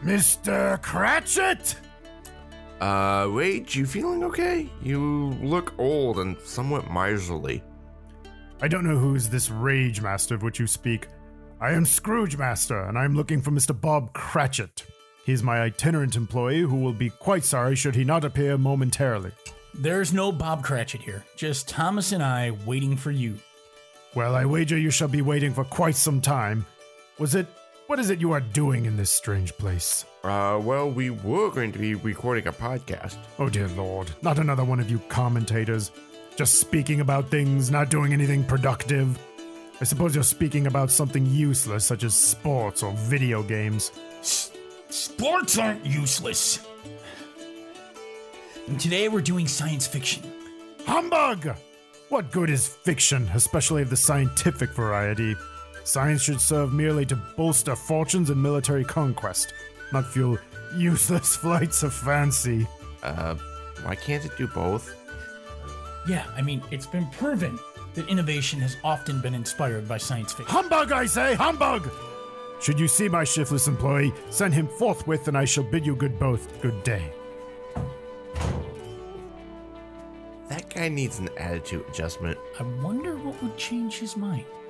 Mr. Cratchit? Wait, you feeling okay? You look old and somewhat miserly. I don't know who is this Rage Master of which you speak. I am Scrooge Master, and I am looking for Mr. Bob Cratchit. He is my itinerant employee who will be quite sorry should he not appear momentarily. There's no Bob Cratchit here, just Thomas and I waiting for you. Well, I wager you shall be waiting for quite some time. What is it you are doing in this strange place? Well, we were going to be recording a podcast. Oh dear lord, not another one of you commentators. Just speaking about things, not doing anything productive. I suppose you're speaking about something useless such as sports or video games. Sports aren't useless. And today we're doing science fiction. Humbug! What good is fiction, especially of the scientific variety? Science should serve merely to bolster fortunes and military conquest, not fuel useless flights of fancy. Why can't it do both? Yeah, I mean, it's been proven that innovation has often been inspired by science fiction. Humbug, I say! Humbug! Should you see my shiftless employee, send him forthwith and I shall bid you good day. That guy needs an attitude adjustment. I wonder what would change his mind.